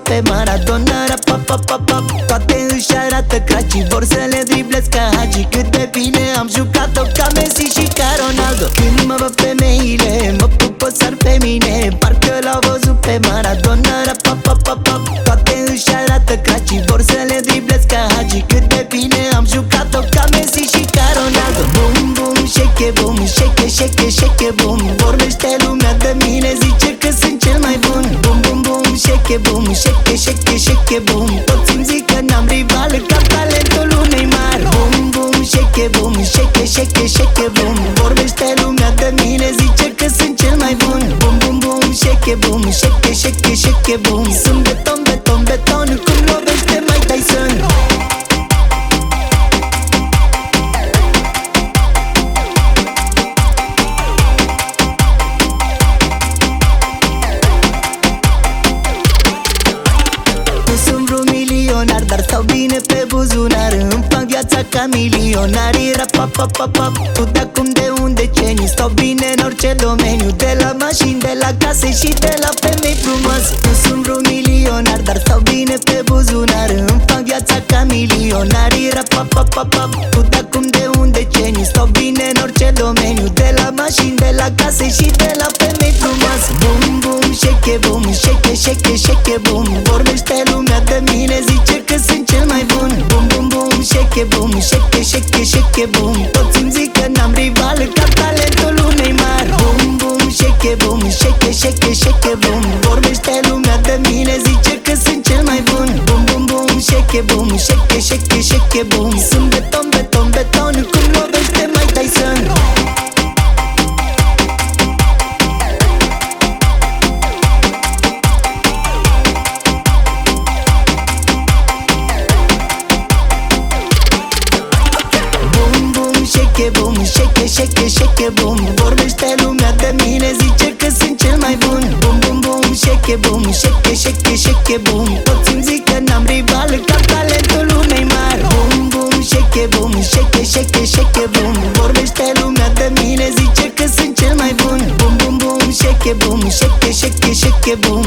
pe Maradona. Rap-a-pa-pa-pa. Toate își arată cracii, vor să le driblez ca Hagi. Cât de bine am jucat-o ca Messi și ca Ronaldo. Când mă văd femeile, mă pupă sar pe mine, parcă l-au văzut pe Maradona. Rap-a-pa-pa-pa. Toate își arată cracii, vor să le driblez ca Hagi. Cât de bine am jucat-o ca Messi și ca Ronaldo. Bum, bum, shake, bum, shake, shake, shake, bum. Vorbește lumea de mine, zice că sunt cel mai bun. Bum, bum, bum, shake, bum, shake, shake, shake, bum. Toți îmi zic că n-am rival ca talentul lui Neymar. Bum, bum, shake, bum, shake, shake, shake, bum. Vorbește lumea de mine, zice că sunt cel mai bun. Bum, bum, bum, shake, bum, shake, shake, shake, bum. Sunt beton, beton, beton, cum lovește Mike Tyson. Dar stau bine pe buzunar, îmi fac viața ca milionarii. Rap-a-pa-pa-pa. Nu de acum de un deceniu, stau bine în orice domeniu. De la mașini, de la case și de la femei frumoase. Nu sunt vreun milionar, dar stau bine pe buzunar, îmi fac viața ca milionarii. Rap-a-pa-pa-pa. Nu de acum de un deceniu, stau bine în orice domeniu. De la mașini, de la case și de la femei frumoase. Bum, bum, shake, bum, shake, shake, shake, bum. Vorbește lumea de mine, zice că sunt cel mai bun. Bum, bum, bum, shake, bum, shake, shake, shake, bum. Toți îmi zic că n-am rival ca talentul lui Neymar. Bum, bum, shake, bum, shake, shake, shake, bum. Vorbește lumea de mine, zice că sunt cel mai bun. Bum, bum, bum, shake, bum, shake, shake, shake, bum. Sunt beton, beton, beton, cum lovește Mike Tyson. Shake, bum, shake, shake, shake, bum. Vorbește lumea de mine, zice că sunt cel mai bun. Bum, bum, bum, shake, bum, shake, shake, shake, bum. Toți îmi zic că n-am rival ca talentul lui Neymar. Bum, bum, shake, bum, shake, shake, shake, bum. Vorbește lumea de mine, zice că sunt cel mai bun. Bum, bum, bum, shake, bum, shake, shake, shake, bum.